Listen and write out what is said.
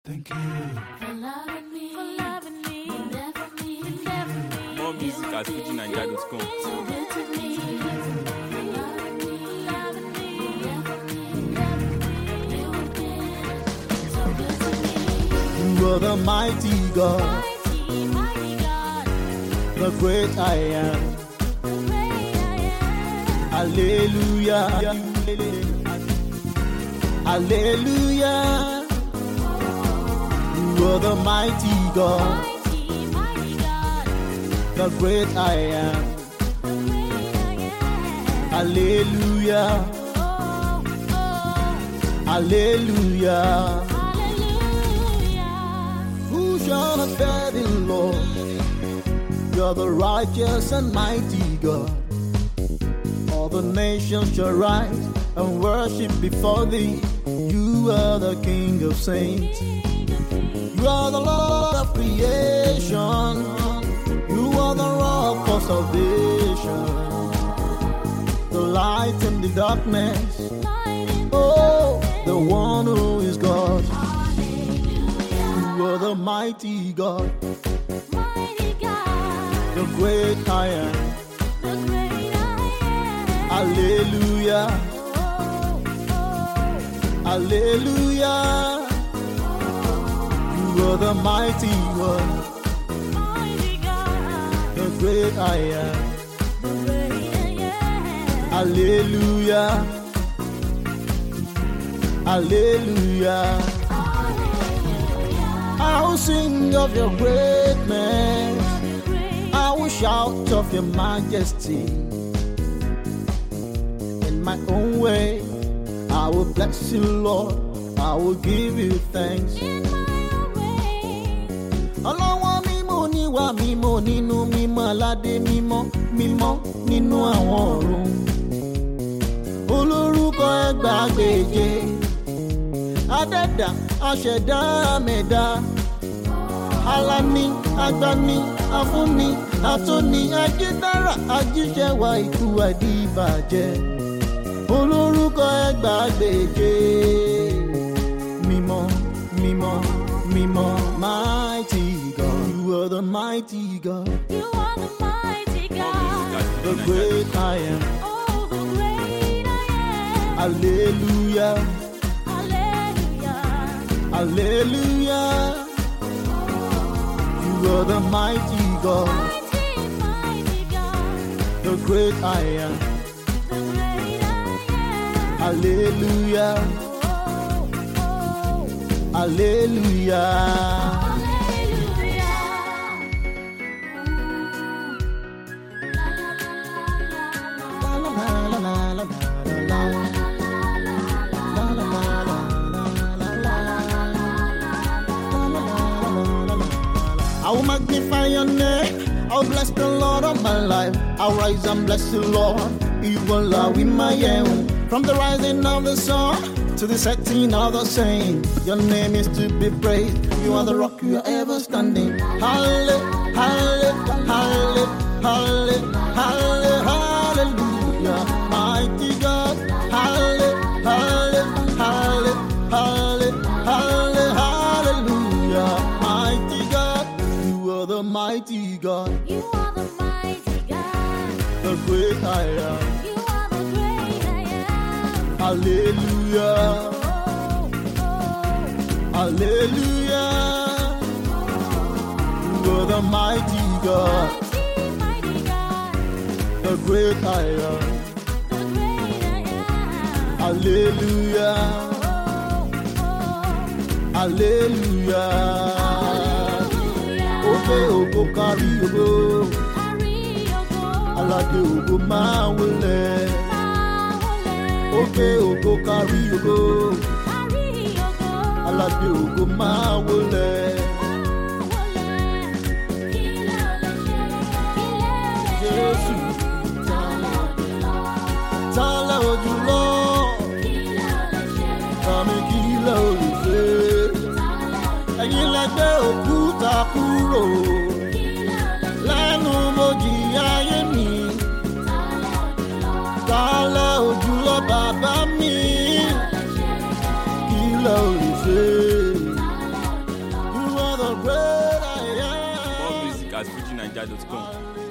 Thank you for loving me, there for me, there for me. More music at FujiNigeria.com. So good to me, for loving me, there for me, there for me. You've been so good to me. You are the mighty God, Mighty, mighty God, the great I am. the great I am. Hallelujah. Hallelujah. You are the mighty God, Mighty, mighty God, the great I am. the great I am. Hallelujah. Oh, oh, Hallelujah. hallelujah. Who shall not fear the Lord? You're the righteous and mighty God. All the nations shall rise and worship before thee. You are the King of saints. You are the Lord of creation. You are the rock of salvation. The light in the darkness. Oh, the one who is God. You are the mighty God, Mighty God, the great I am. the great I am. Hallelujah. Oh, Hallelujah. You are the mighty one, mighty God, the great I am. the great I am. Hallelujah. Hallelujah. I will sing of your greatness. I will shout of your majesty. In my own way, I will bless you, Lord. I will give you thanks. In my own way, Ọlọ́wọ́ mímọ́ níwà mímọ́ nínú mímọ́ aládé mímọ́ mímọ́ nínú àwọn ọ̀run. Olórúkọ ẹgbàágbèje, adẹ́dà aṣẹ̀dá àmẹ̀dá. Alani, agbani, afúnni, atóni, ajídára, ajíṣẹ́wà ikú àdìbàjẹ́. Olórúkọ ẹgbàágbèje, mímọ́, mímọ́, mímọ́, mighty God. You are the mighty God, you are the mighty More music God. at the great I am. Oh, the great I am. Hallelujah, Hallelujah. hallelujah. You are the mighty God, Mighty, mighty God, the great I am. the great I am. Hallelujah, Oh, hallelujah. hallelujah. La, la, la, la, la, la, I will magnify your name. I'll bless the Lord of my life. I'll rise and bless the Lord. Even are with my own. From the rising of the sun to the setting of the same. Your name is to be praised. You are the rock, you are ever standing. Hallelujah, hallelujah, hallelujah, hallelujah, mighty God. Hallelujah, hallelujah, hallelujah, hallelujah, mighty God. You are the mighty God, You are the mighty God. the great I am. You are the great I am. Hallelujah, Oh, hallelujah. You are the mighty God, mighty, mighty God. the great I am. The great I am. Hallelujah, hallelujah. Ope ogo kárí ogo, aládé ogo máa wọlé. Ope ogo kárí ogo, aládé ogo máa wọlé. Jésù tálẹ̀ ojúlọ, tàmí kí ilẹ̀ olùfẹ́. Ẹ̀yin lẹ gbé òkúta kúrò lẹ́nu bojì ayé mi. Tálẹ̀ ojúlọ bàbá mi, kí ilẹ̀ olùfẹ́. fujininja.com.